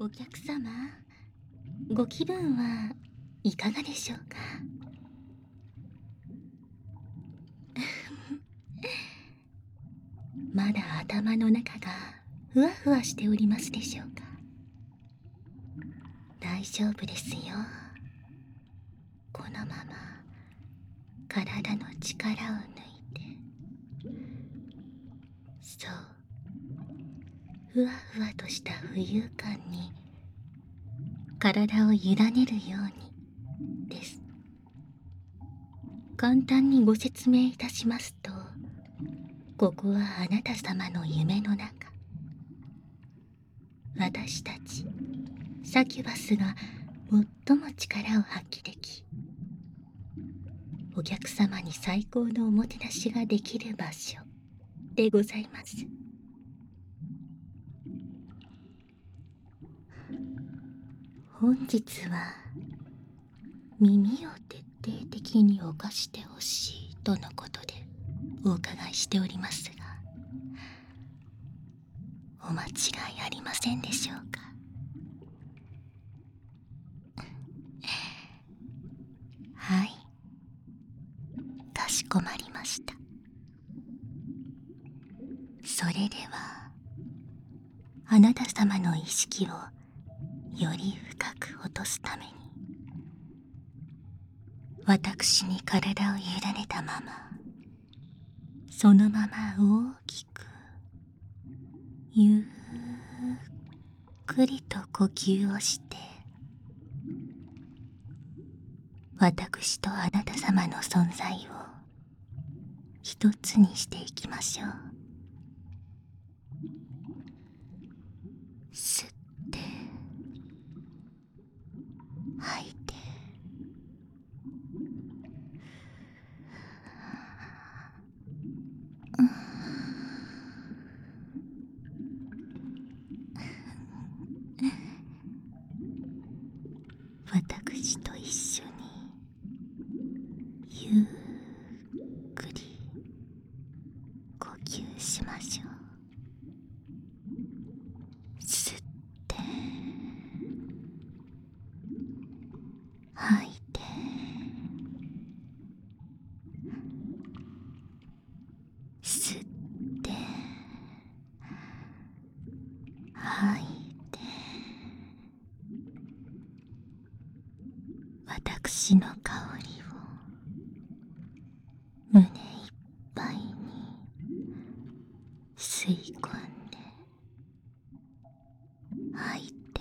お客様、ご気分はいかがでしょうか？まだ頭の中がふわふわしておりますでしょうか？大丈夫ですよ。このまま体の力を抜いて、そう、ふわふわとした浮遊感に体を委ねるようにです。簡単にご説明いたしますと、ここはあなた様の夢の中。私たちサキュバスが最も力を発揮でき、お客様に最高のおもてなしができる場所でございます。本日は耳を徹底的に犯してほしいとのことでお伺いしておりますが、お間違いありませんでしょうか？はい、かしこまりました。それではあなた様の意識をより深く落とすために、私に体を委ねたまま、そのまま大きくゆっくりと呼吸をして、私とあなた様の存在を一つにしていきましょう。吸って吐いて、私と一緒にゆっくり呼吸しましょう。吸って吐いて、吸って吐いて、私の香りを胸いっぱいに吸い込んで吐いて、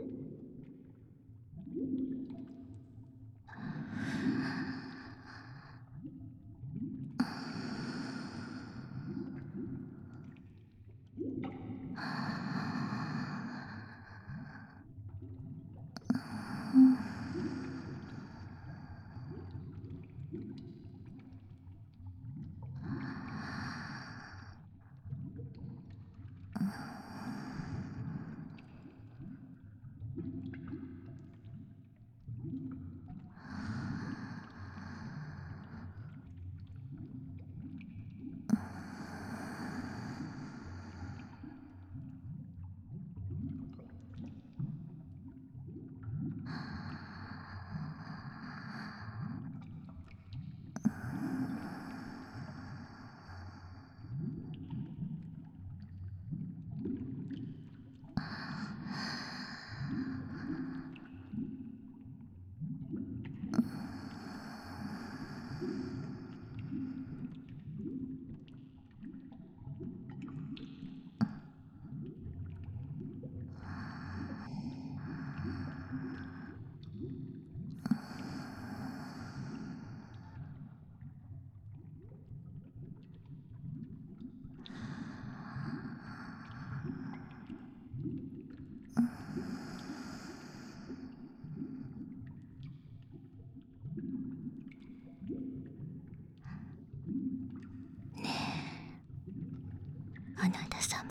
あなた様、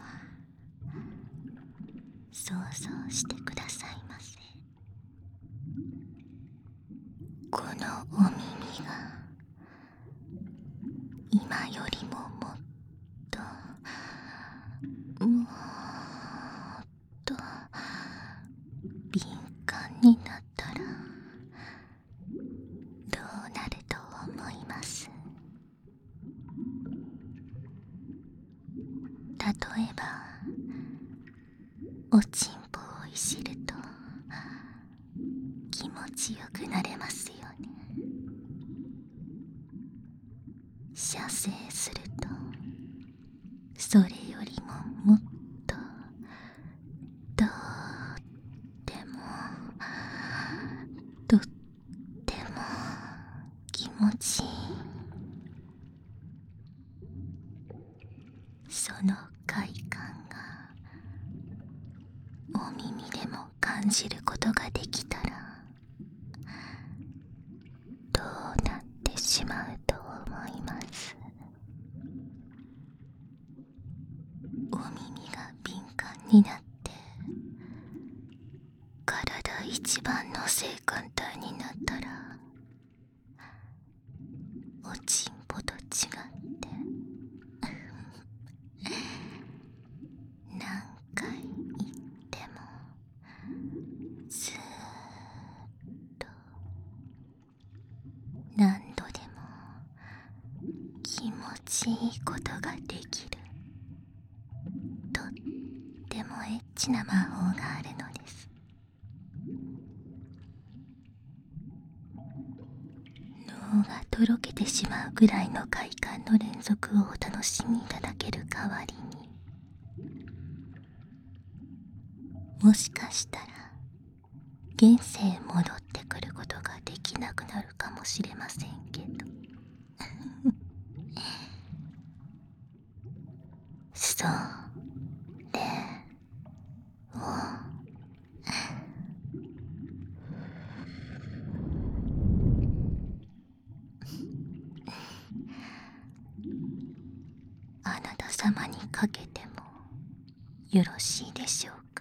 想像してくださいませ。このお耳が今よりももっともっと例えばおちんぽをいじると気持ちよくなれますよね。射精するとそれよりももっととってもとっても気持ちいい。その快感がお耳でも感じることができたらどうなってしまうと思います？お耳が敏感になって体一番の性感帯になったらおちんぽと違って何回言ってもずーっと何度でも気持ちいいことができるとってもエッチな魔法があるのです。脳がとろけてしまうぐらいの快感の連続をお楽しみいただける代わりに、もしかしたら現世へ戻ってくることができなくなるかもしれませんけどそれをあなた様にかけてもよろしいでしょうか？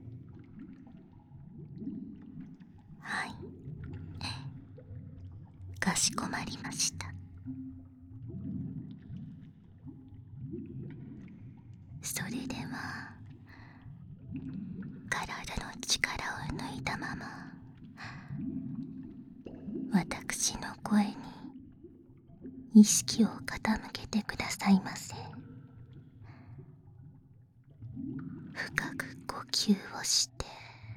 はい、かしこまりました。それでは体の力を抜いたまま私の声に意識を傾けてくださいませ。深く呼吸をして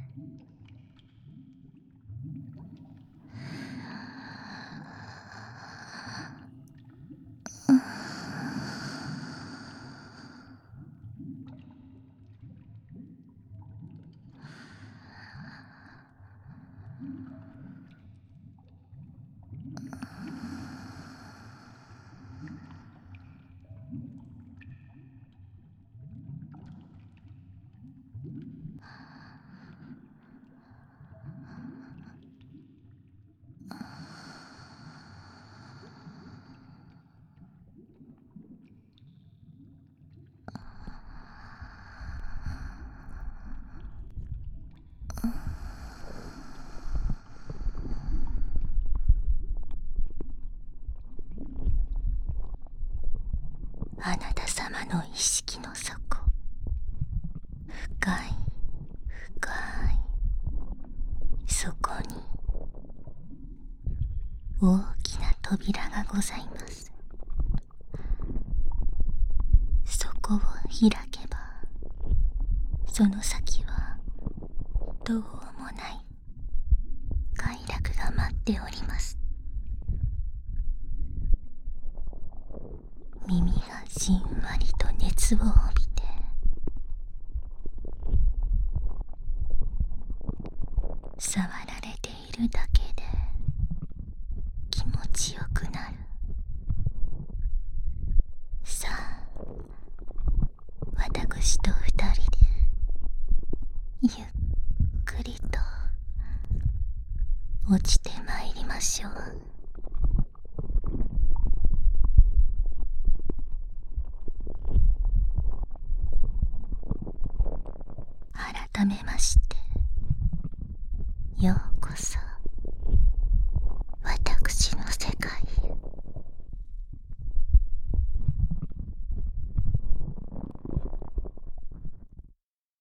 あなた様の意識の底、深い深いそこに大きな扉がございます。そこを開けばその先はどうもない快楽が待っております。耳がじんわりと熱を帯びて触られているだけで気持ちよくなる。さあ、私と二人でゆっくりと落ちてまいりましょう。改めましてよう